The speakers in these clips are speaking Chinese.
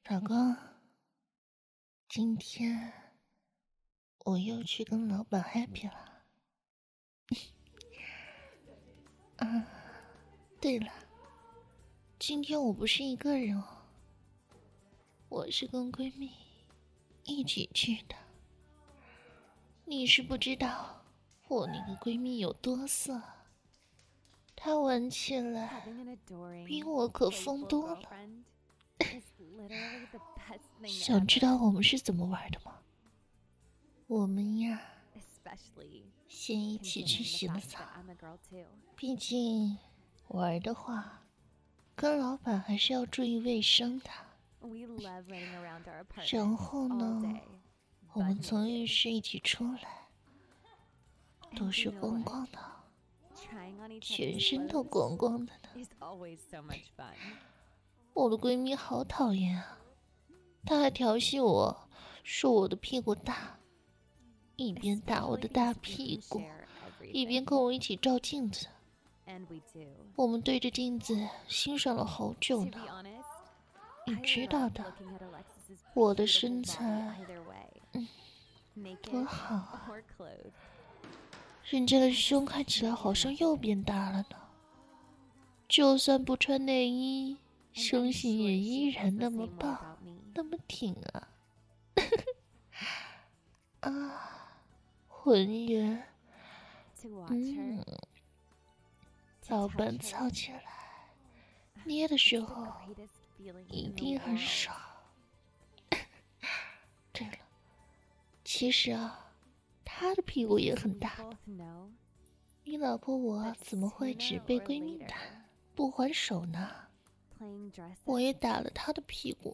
老公，今天我又去跟老板 happy 了。啊，对了，今天我不是一个人哦，我是跟闺蜜一起去的。你是不知道我那个闺蜜有多色，她玩起来比我可疯多了。想知道我们是怎么玩的吗？我们呀，先一起去洗了澡，毕竟玩的话，跟老板还是要注意卫生的。然后呢，我们从浴室一起出来，都是光光的，全身都光光的呢。我的闺蜜好讨厌啊，她还调戏我，说我的屁股大，一边打我的大屁股，一边跟我一起照镜子。我们对着镜子欣赏了好久呢。你知道的，我的身材，多好啊！人家的胸看起来好像又变大了呢。就算不穿内衣，胸型也依然那么棒，那么挺啊！啊，浑圆，老板操起来，捏的时候一定很爽。对了，其实啊，他的屁股也很大的。你老婆我怎么会只被闺蜜打，不还手呢？我也打了她的屁股，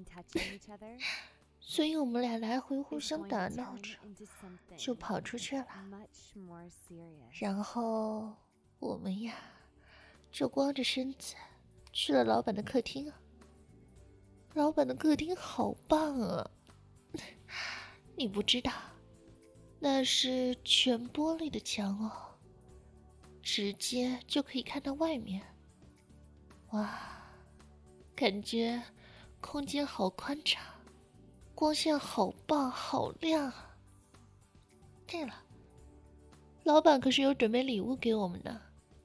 所以我们俩来回互相打闹着，就跑出去了。然后我们呀，就光着身子去了老板的客厅啊。老板的客厅好棒啊！你不知道，那是全玻璃的墙哦，直接就可以看到外面。哇，感觉空间好宽敞，光线好棒好亮啊！对了，老板可是有准备礼物给我们呢。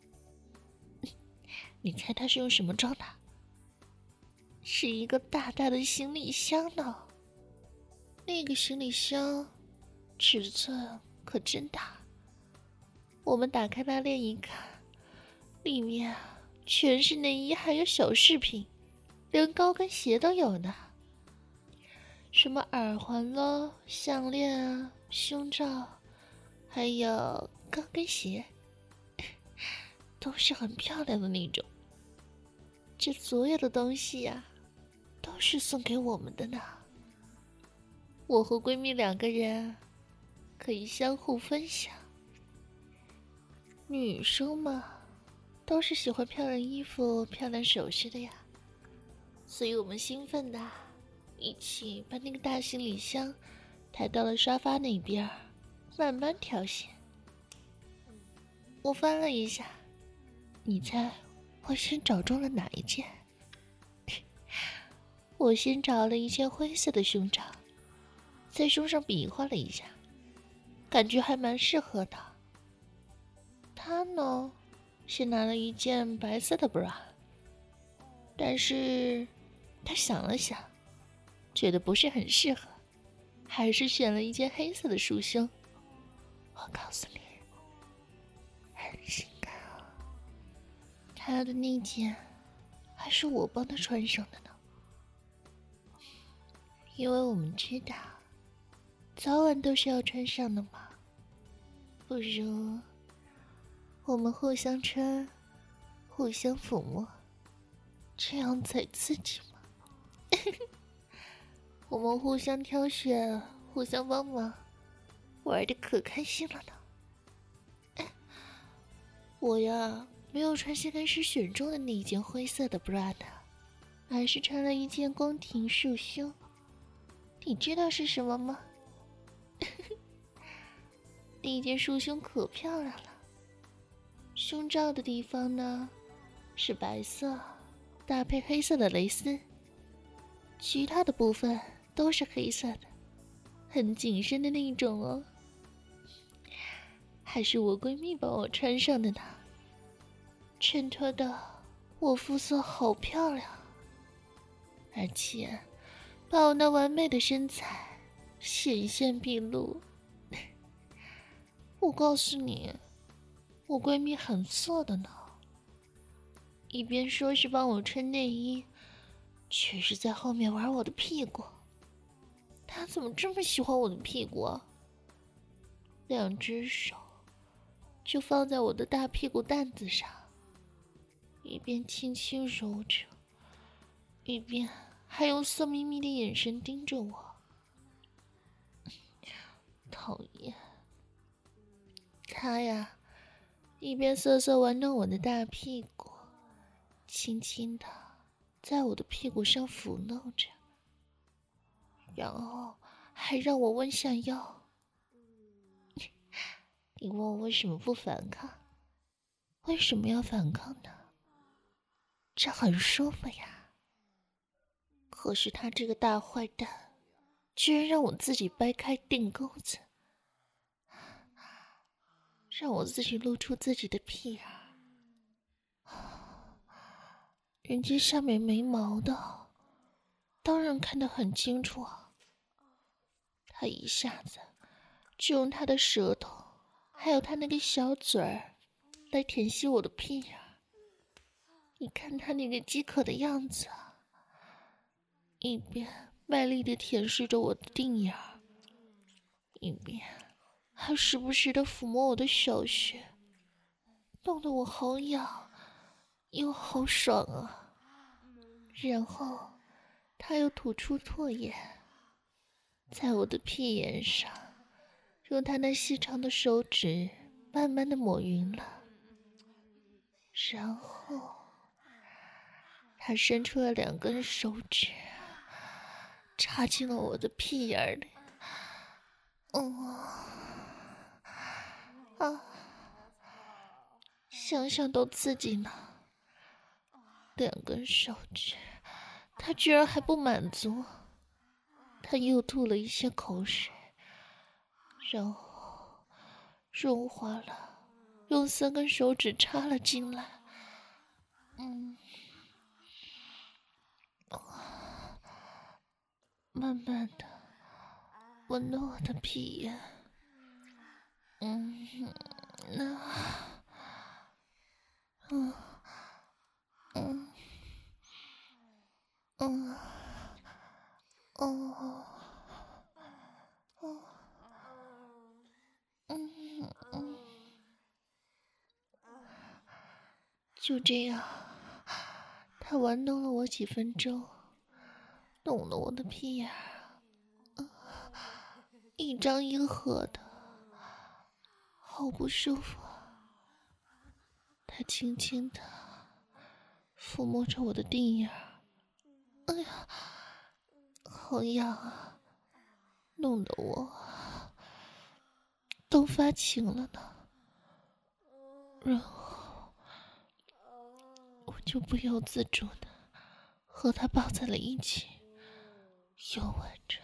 你猜他是用什么装的？是一个大大的行李箱呢。那个行李箱尺寸可真大，我们打开拉链一看，里面全是内衣还有小饰品，连高跟鞋都有呢。什么耳环了、项链啊、胸罩，还有高跟鞋，都是很漂亮的那种。这所有的东西呀，都是送给我们的呢。我和闺蜜两个人可以相互分享。女生嘛，都是喜欢漂亮衣服、漂亮首饰的呀，所以我们兴奋的一起把那个大行李箱抬到了沙发那边，慢慢挑选。我翻了一下，你猜我先找中了哪一件？我先找了一件灰色的胸罩，在胸上比划了一下，感觉还蛮适合的。他呢，是拿了一件白色的 bra， 但是他想了想，觉得不是很适合，还是选了一件黑色的束胸。我告诉你，很性感啊！他的那件还是我帮他穿上的呢，因为我们知道，早晚都是要穿上的嘛。不如我们互相穿，互相抚摸，这样才刺激嘛。我们互相挑选，互相帮忙，玩的可开心了呢。我呀，没有穿谢开始选中的那一件灰色的 bra 的，而是穿了一件宫廷束胸。你知道是什么吗？那一件束胸可漂亮了，胸罩的地方呢是白色，搭配黑色的蕾丝， 其他的部分都是黑色的，很紧身的那种哦。还是我闺蜜帮我穿上的呢，衬托的我肤色好漂亮，而且把我那完美的身材显现毕露。我告诉你，我闺蜜很色的呢，一边说是帮我穿内衣，却是在后面玩我的屁股。她怎么这么喜欢我的屁股啊？两只手就放在我的大屁股蛋子上，一边轻轻揉着，一边还用色眯眯的眼神盯着我。讨厌。他呀，一边瑟瑟玩弄我的大屁股，轻轻的在我的屁股上抚弄着，然后还让我弯下腰。你问我为什么不反抗？为什么要反抗呢？这很舒服呀。可是他这个大坏蛋，居然让我自己掰开腚钩子，让我自己露出自己的屁眼。人家下面没毛的，当然看得很清楚啊。他一下子就用他的舌头，还有他那个小嘴儿，来舔吸我的屁眼。你看他那个饥渴的样子啊，一边卖力地舔舐着我的腚眼，一边还时不时地抚摸我的小穴，弄得我好痒又好爽啊。然后他又吐出唾液，在我的屁眼上用他那细长的手指慢慢地抹匀了，然后他伸出了2根手指插进了我的屁眼里。想想都刺激呢。2根手指，他居然还不满足，他又吐了一些口水，然后润滑了，用3根手指插了进来。慢慢的吻了我的屁眼。就这样，他玩弄了我几分钟，弄得我的屁眼一张一合的，好不舒服啊。他轻轻的抚摸着我的腚眼，哎呀，好痒啊，弄得我都发情了呢。然后我就不由自主的和他抱在了一起，又吻着。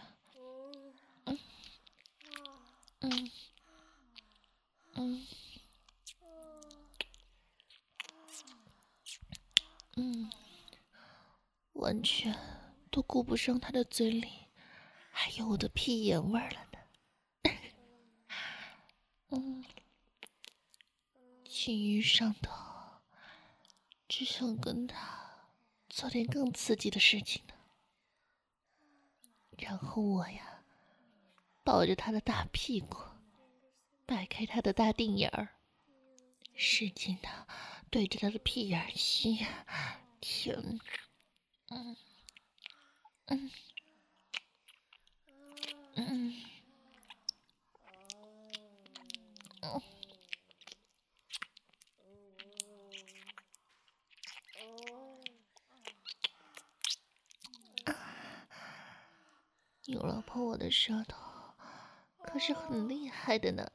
完全都顾不上他的嘴里还有我的屁眼味了呢。情欲上头，只想跟他做点更刺激的事情呢。然后我呀，抱着他的大屁股，掰开他的大腚眼儿，使劲的对着他的屁眼吸呀舔。你老婆我的舌头可是很厉害的呢。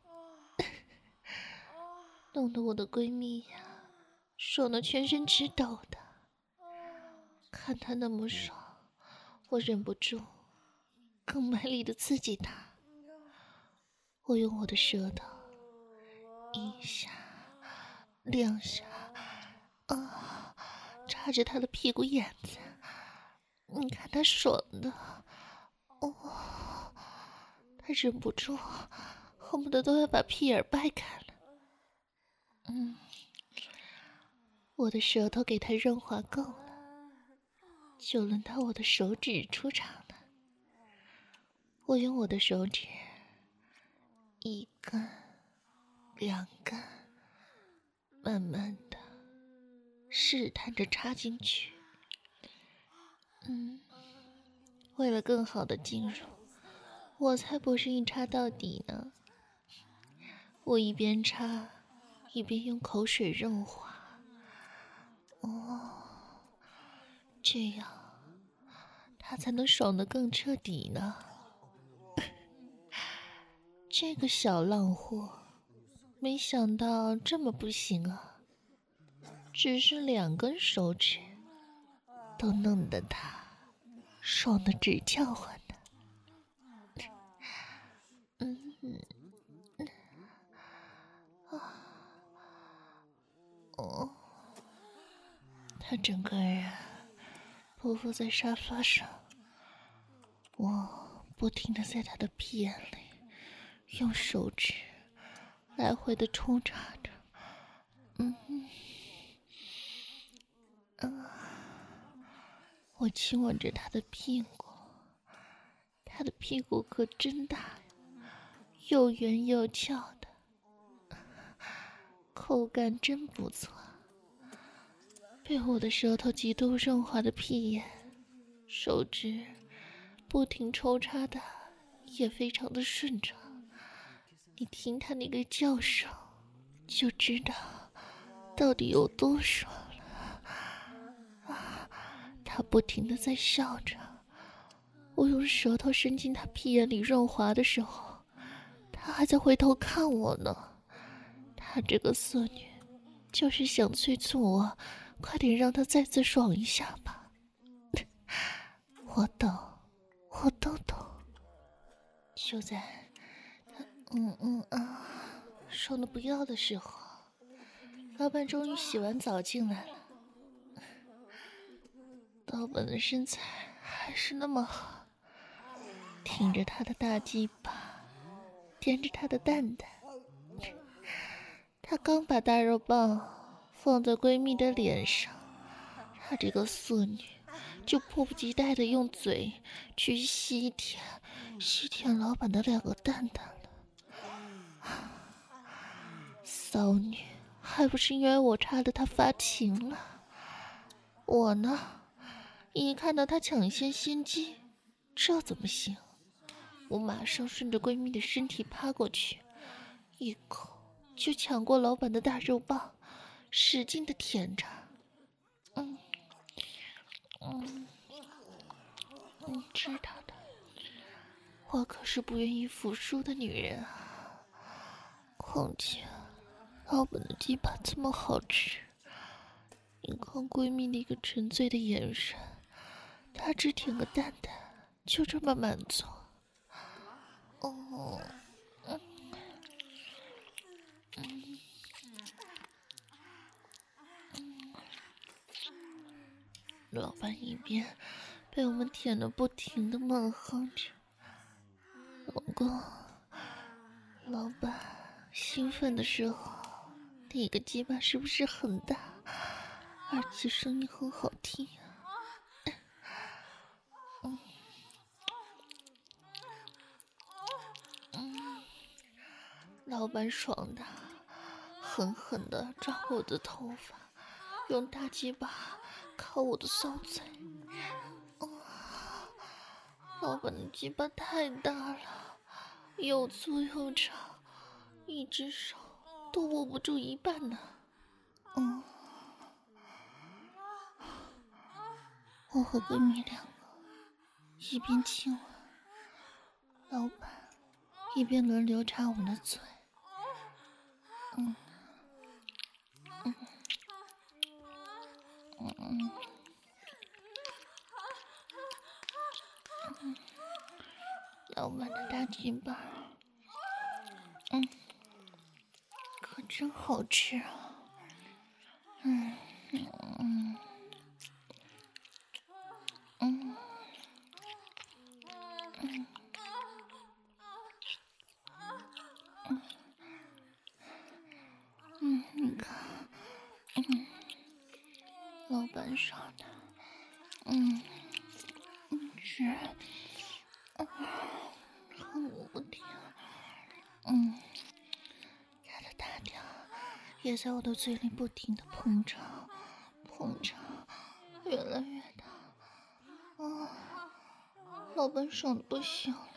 弄得我的闺蜜呀，爽得全身直抖的。看她那么爽， 我忍不住更卖力地刺激他。我用我的舌头一下两下插着他的屁股眼子，你看他爽的，他忍不住恨不得都要把屁眼掰开了。我的舌头给他润滑够了，就轮到我的手指出场了。我用我的手指一根两根慢慢的试探着插进去。为了更好的进入，我才不是一插到底呢。我一边插一边用口水润滑。这样他才能爽得更彻底呢。这个小浪货没想到这么不行啊，只是2根手指都弄得他爽得直叫唤呢。他整个人匍匐在沙发上，我不停地在他的屁眼里用手指来回的抽插着。我亲吻着他的屁股，他的屁股可真大呀，又圆又翘的，口感真不错。被我的舌头极度润滑的屁眼，手指不停抽插的也非常的顺畅。你听他那个叫声，就知道到底有多爽了。他不停的在笑着。我用舌头伸进他屁眼里润滑的时候，他还在回头看我呢。他这个色女就是想催促我快点让他再次爽一下吧。我懂，我都懂。就在他爽得不要的时候，老板终于洗完澡进来了。老板的身材还是那么好，挺着他的大鸡巴，踮着他的蛋蛋。他刚把大肉棒放在闺蜜的脸上，他这个色女就迫不及待地用嘴去吸舔老板的2个蛋蛋了。骚女还不是因为我插得她发情了。我呢，一看到她抢先机，这怎么行？我马上顺着闺蜜的身体趴过去，一口就抢过老板的大肉棒，使劲地舔着。你知道的，我可是不愿意服输的女人啊。况且老板的鸡巴这么好吃，你看闺蜜那个沉醉的眼神，她只舔个蛋蛋就这么满足。老板一边被我们舔得不停地猛哼着，老公，老板兴奋的时候那个鸡巴是不是很大，而且声音很好听啊？老板爽的狠狠地抓我的头发，用大鸡巴靠我的骚嘴。老板的鸡巴太大了，又粗又长，一只手都握不住一半呢。我和闺蜜2个一边亲吻老板，一边轮流插我们的嘴。 鸡巴，可真好吃啊！嗯嗯嗯嗯你看，老板烧的，吃，恨我不停，它的大屌也在我的嘴里不停的膨胀，越来越大，老板爽的不行了，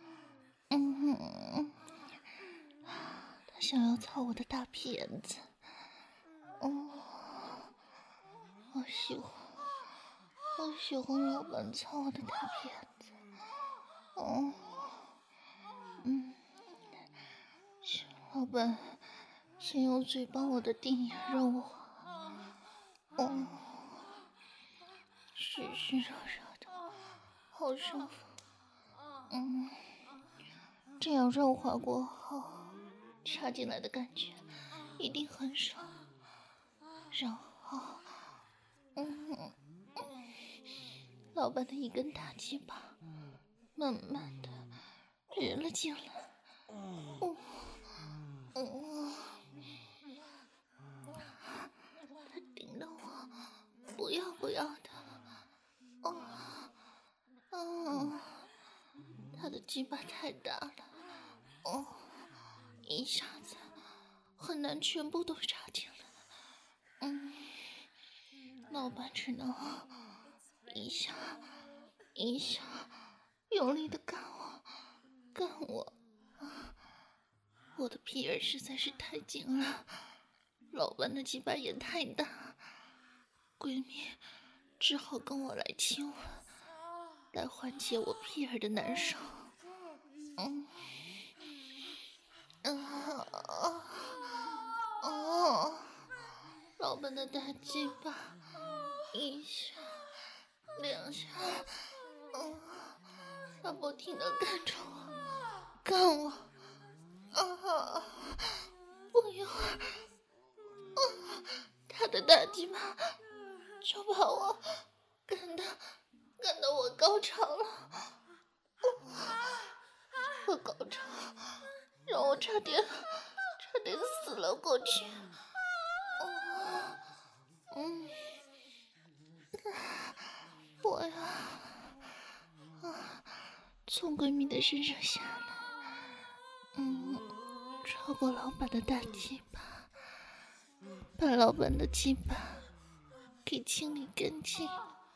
他想要操我的大屁眼子，我喜欢老板操我的大屁眼子，老板先用嘴帮我的腚也润滑，湿湿热热的，好舒服，这样润滑过后，插进来的感觉一定很爽，然后，老板的一根大鸡巴慢慢的直了进来，他顶着我不要不要的，他的鸡巴太大了，一下子很难全部都插进来，老板只能一下用力的干我，我的屁眼实在是太紧了，老板的鸡巴也太大，闺蜜只好跟我来亲吻，来缓解我屁眼的难受。老板的大鸡巴一下两下，他不停的干着我，干我，不一会儿，他的大鸡巴就把我干得我高潮了，我高潮让我差点死了过去。我呀，从闺蜜的身上下来，超过老板的大鸡巴，把老板的鸡巴给清理干净。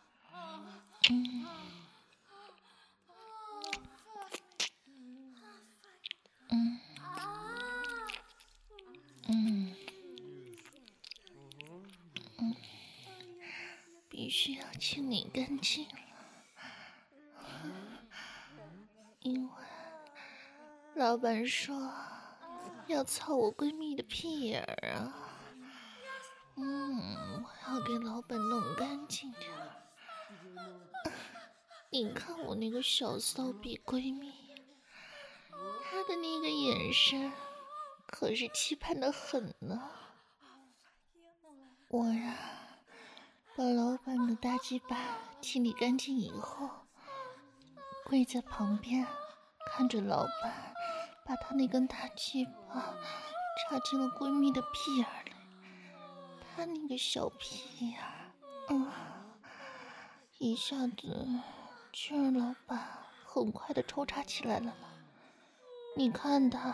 必须要清理干净了，因为老板说要操我闺蜜的屁眼儿啊。我要给老板弄干净点儿。你看我那个小骚逼闺蜜，她的那个眼神可是期盼的很呢。我呀，把老板的大鸡巴清理干净以后，跪在旁边看着老板把他那根大鸡巴插进了闺蜜的屁眼里，她那个小屁眼一下子就让老板很快的抽插起来了呢。你看他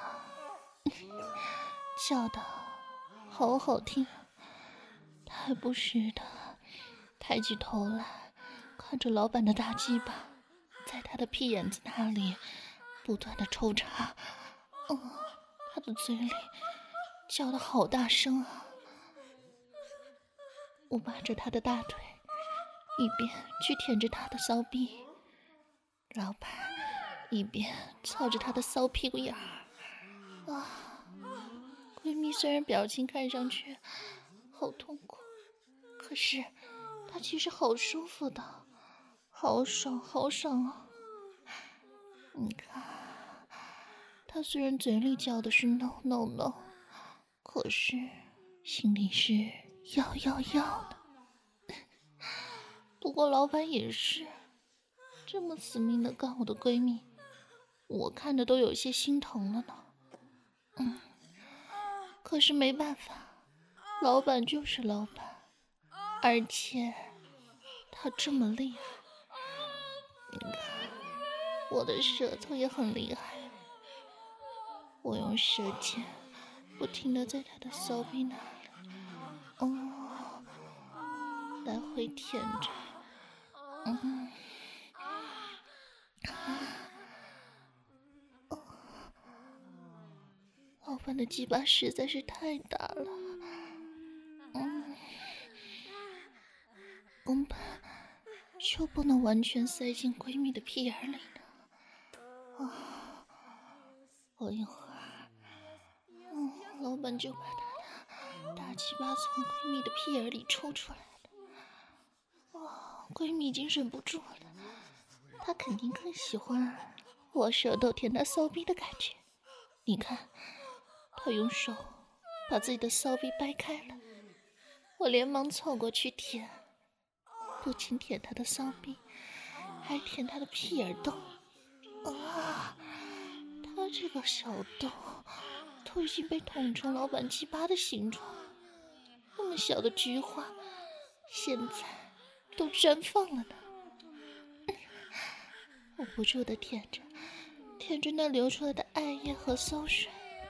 叫的好好听，他还不时的抬起头来看着老板的大鸡巴在他的屁眼子那里不断的抽插，他的嘴里叫的好大声啊。我扒着他的大腿，一边去舔着他的骚逼，老板一边操着他的骚屁股眼儿。闺蜜虽然表情看上去好痛苦，可是她其实好舒服的，好爽好爽哦。你看他虽然嘴里叫的是 no no no， 可是心里是要要要的。不过老板也是这么死命的干我的闺蜜，我看着都有些心疼了呢。可是没办法，老板就是老板，而且他这么厉害，你看我的舌头也很厉害，我用舌尖不停地在他的骚逼那里，来回舔着，老板的鸡巴实在是太大了，根本就不能完全塞进闺蜜的屁眼里呢。过一会儿，老板就把他的大鸡巴从闺蜜的屁眼里抽出来了。闺蜜已经忍不住了，她肯定更喜欢我舌头舔她骚逼的感觉。你看，她用手把自己的骚逼掰开了，我连忙凑过去舔，不仅舔她的骚逼，还舔她的屁眼洞。她这个小洞都已经被捅成老板鸡巴的形状，那么小的菊花，现在都绽放了呢。我不住地舔着那流出来的艾叶和馊水，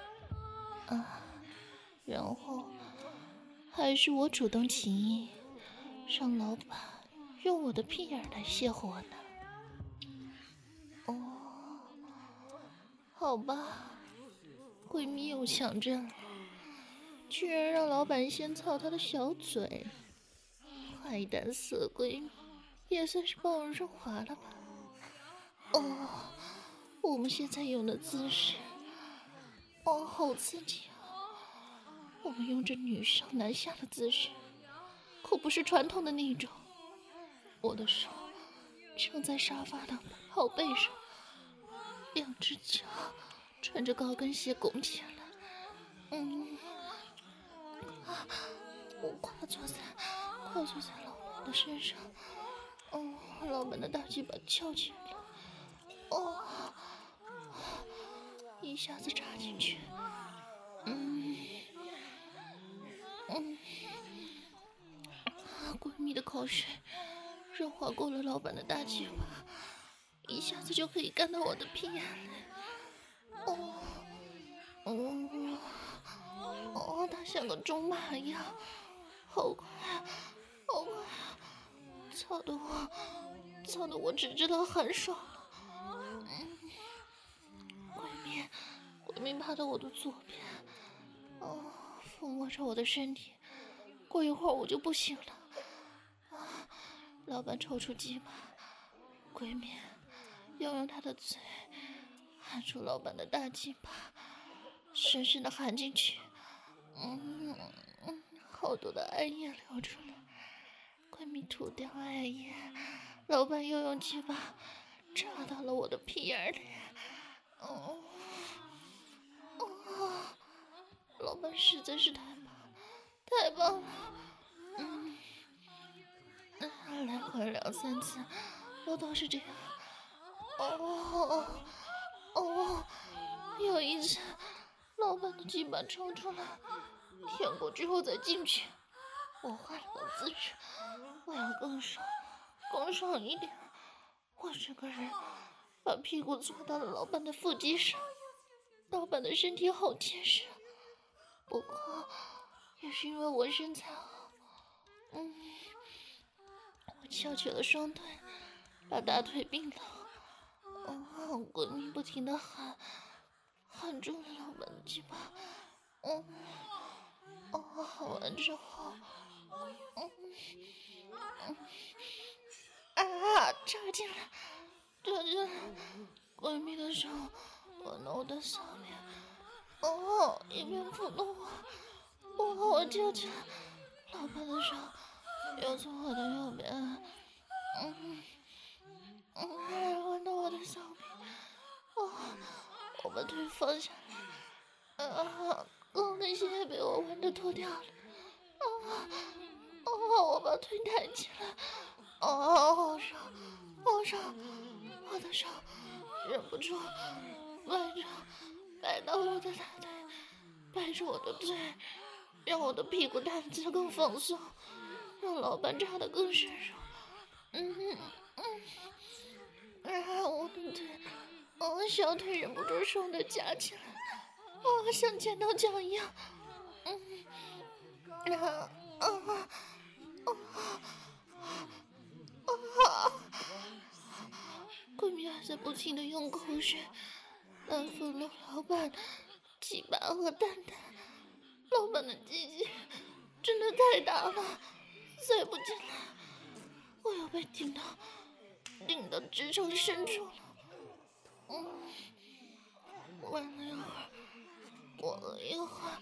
然后还是我主动起意，让老板用我的屁眼来泄火呢。好吧，闺蜜又抢阵了，居然让老板先操她的小嘴，坏蛋死闺蜜，也算是帮我润滑了吧。我们现在用的姿势，好刺激啊！我们用着女上男下的姿势，可不是传统的那种。我的手撑在沙发的靠背上，两只脚穿着高跟鞋拱起来，我跨坐在老板的身上，老板的大鸡巴翘起来了，一下子插进去，闺蜜的口水润滑过了老板的大鸡巴，一下子就可以干到我的屁眼里。它像个中马一样，好快好快，操得我只知道寒爽了。闺蜜趴到我的左边，抚摸着我的身体，过一会儿我就不行了。老板抽出鸡巴，闺蜜要用她的嘴含住老板的大鸡巴，深深的含进去，好多的艾叶流出来，闺蜜吐掉艾叶，老板又用鸡巴插到了我的屁眼里，老板实在是太棒了，来回2、3次，我都是这样，有一次，老板的鸡巴抽出来，舔过之后再进去，我换了个姿势，我要更爽一点，我这个人把屁股坐到了老板的腹肌上，老板的身体好结实，不过也是因为我身材好，我翘起了双腿，把大腿并拢，闺蜜不停地含住了老板的鸡巴，含完之后，插进来，闺蜜的手吻到我的骚面，一边抚弄我叫起来，老板的手又从我的右边，吻到我的骚面， 我把腿放下来，高跟鞋被我玩的脱掉了，我把腿抬起来，好爽，好爽，我的手忍不住摆到我的大腿，摆着我的腿，让我的屁股蛋子更放松，让老板扎得更深入。我的腿，小腿忍不住爽的夹起来，像剪刀脚一样。闺蜜还在不停的用口水安抚了老板鸡巴和蛋蛋，老板的鸡鸡真的太大了，再不进来我要被顶到直肠深处了。玩了一会儿，过了一会儿，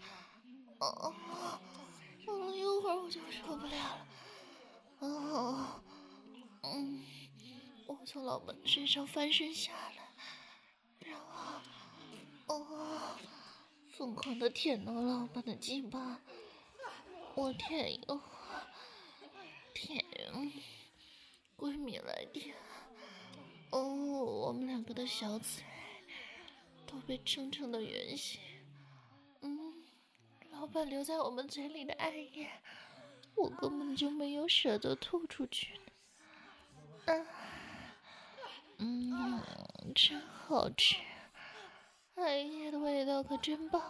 我就受不了了。我从老板身上翻身下来，然后疯狂的舔了老板的鸡巴，我舔一会儿，闺蜜来舔，我们两个的小嘴都被撑成了圆形。老板留在我们嘴里的爱液，我根本就没有舍得吐出去呢。真好吃，爱液的味道可真棒。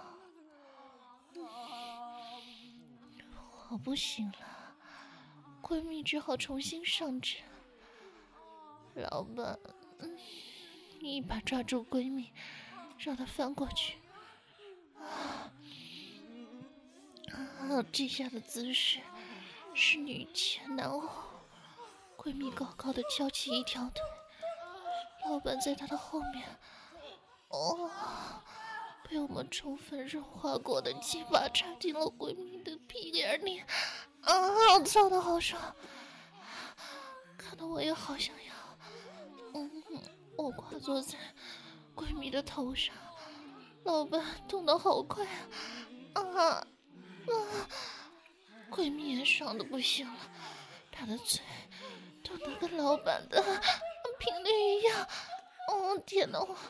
我不行了，闺蜜只好重新上阵。老板，一把抓住闺蜜，让她翻过去。这下的姿势是女前男后，闺蜜高高的翘起一条腿，老板在她的后面。被我们充分润滑过的鸡巴插进了闺蜜的屁眼里，操的好爽，看得我也好想要。我跨坐在闺蜜的头上，老板动得好快啊！闺蜜也爽的不行了，她的嘴动得跟老板的频率一样。天哪，我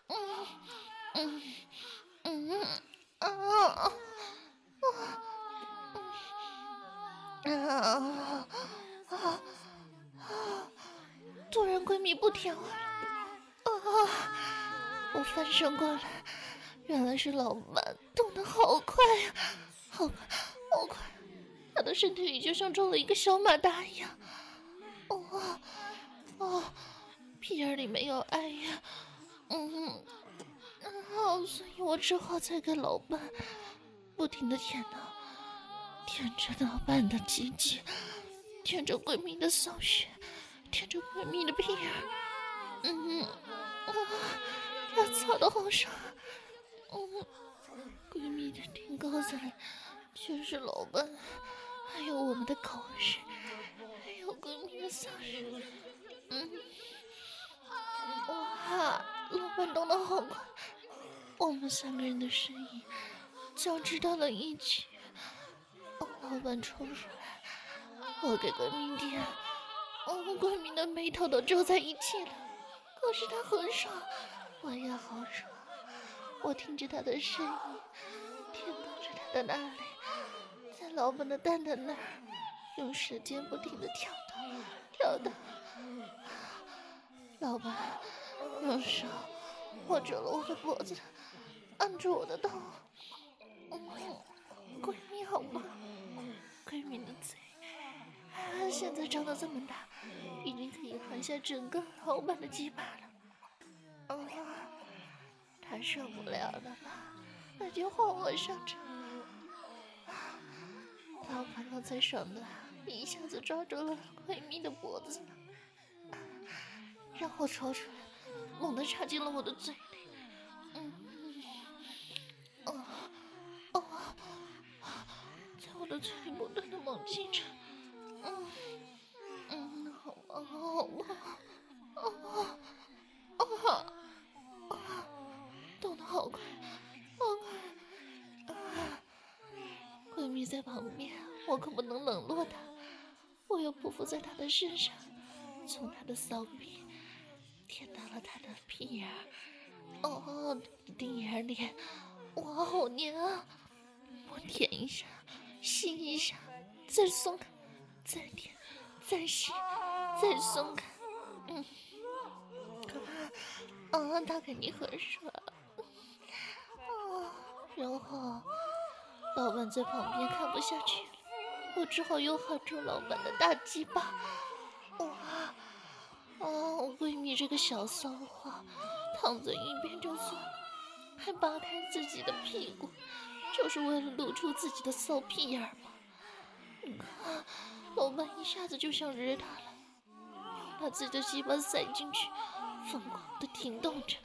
突然闺蜜不舔我了，我翻身过来，原来是老板动得好快呀，好快，他的身体里就像装了一个小马达一样。屁眼里没有爱呀，所以我只好再给老板不停的舔着老板的鸡鸡，舔着闺蜜的骚穴，舔着闺蜜的屁眼，这操的好爽，闺蜜的顶沟子里全是老板，还有我们的口水，还有闺蜜的骚穴，哇，老板动得好快，我们三个人的声音交织到了一起。老板冲出来，我给闺蜜点，闺蜜的眉头都皱在一起了。可是她很爽，我也好爽。我听着她的声音，舔到着她的那里，在老板的蛋蛋那儿，用舌尖不停地挑逗。老板用手握住了我的脖子，按住我的头。闺蜜好棒，闺蜜的嘴现在张得这么大，已经可以含下整个老板的鸡巴了。她受不了了吧，那就换我上场。老板刚才爽的一下子抓住了闺蜜的脖子，然后抽出来，猛地插进了我的嘴里。在我的嘴里不断的猛击着。好棒，动得在旁边，我可不能冷落他。我又匍匐在他的身上，从他的骚逼舔到了他的屁眼儿，哦，丁眼脸，哇，好黏啊！我舔一下，吸一下，再松开，再舔，再吸，再松开。他肯定很爽。然后老板在旁边看不下去了，我只好又喊住老板的大鸡巴。我闺蜜这个小骚货，躺在一边就算了，还扒开自己的屁股，就是为了露出自己的骚屁眼吗？你看，老板一下子就想惹他了，把自己的鸡巴塞进去，疯狂的停动着。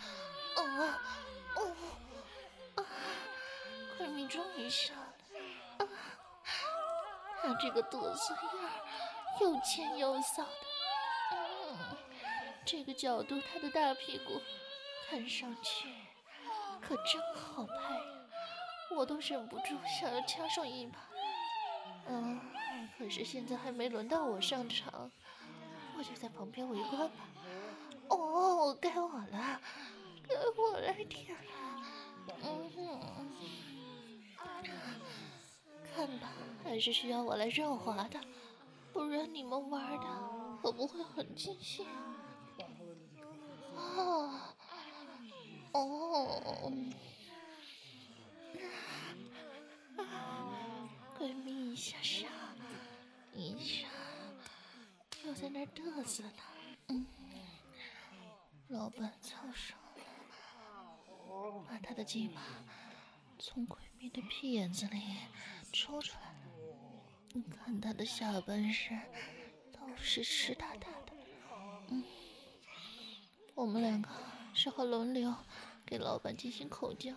闺蜜终于下来，她这个嘚瑟样儿，又尖又骚的，这个角度，她的大屁股看上去可真好拍呀，我都忍不住想要掐上一把。可是现在还没轮到我上场，我就在旁边围观吧。该我了，该我来舔了。看吧，还是需要我来润滑的，不然你们玩的会不会很尽兴？闺蜜一下上，一下又在那嘚瑟呢。老板操上了，把他的鸡巴从闺蜜的屁眼子里抽出来了。你看他的下半身都是湿哒哒的。我们两个只好轮流给老板进行口交。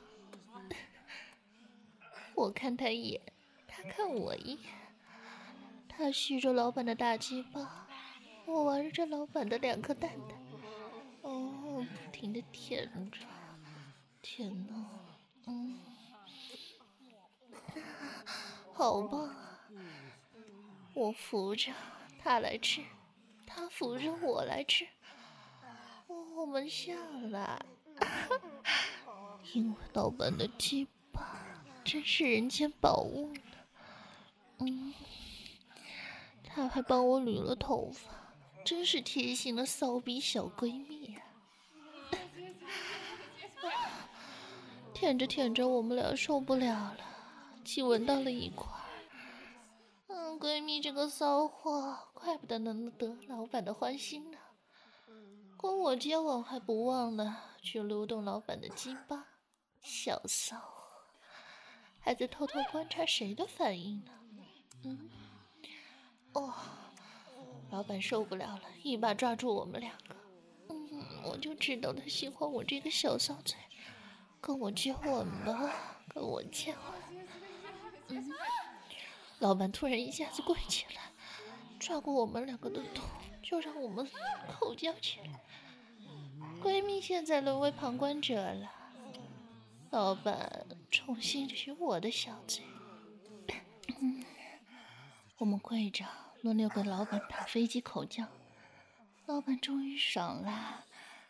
我看他一眼，他看我一眼。他吸着老板的大鸡巴，我玩着老板的2颗蛋蛋，不停地舔着，天哪，好棒啊！我扶着他来吃，他扶着我来吃，我们下了。因为老板的鸡巴真是人间宝物呢。他还帮我捋了头发，真是贴心的骚逼小闺蜜啊。舔着舔着，我们俩受不了了，气闻到了一块儿。闺蜜这个骚货，怪不得能得老板的欢心呢。跟我交往还不忘了去撸动老板的鸡巴，小骚货，还在偷偷观察谁的反应呢。老板受不了了，一把抓住我们2个。我就知道他喜欢我这个小骚嘴，跟我接吻吧，跟我接吻。老板突然一下子跪起来，抓过我们2个的头，就让我们口交起来。闺蜜现在沦为旁观者了，老板重新取我的小嘴。我们跪着轮流给老板打飞机口交，老板终于爽了。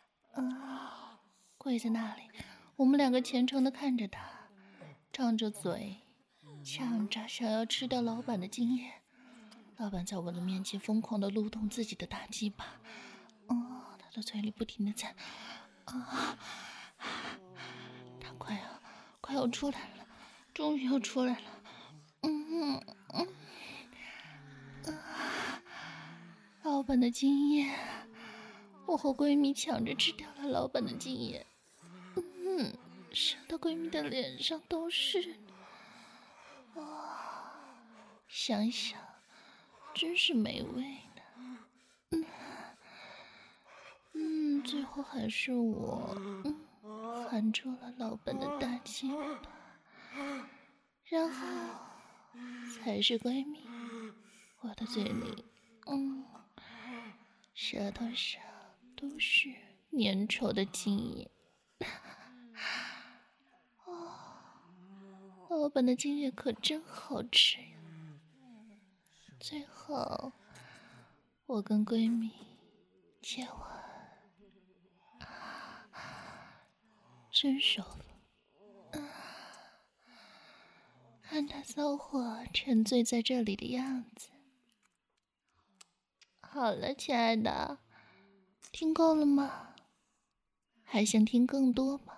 跪在那里，我们2个虔诚地看着他，张着嘴，呛着想要吃掉老板的精液。老板在我的面前疯狂地撸动自己的大鸡巴，他的嘴里不停地在，他快要出来了，终于要出来了。老板的精液，我和闺蜜抢着吃掉了老板的精液，射到闺蜜的脸上都是。想想真是美味呢。最后还是我含住了老板的大鸡巴，然后才是闺蜜。我的嘴里舌头上都是粘稠的精液。老板的精液可真好吃呀， 最后我跟闺蜜接吻，真舒服。看他骚货沉醉在这里的样子。好了，亲爱的，听够了吗？还想听更多吗？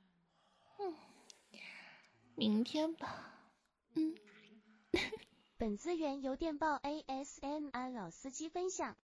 明天吧。 本资源由电报 ASMR 老司机分享。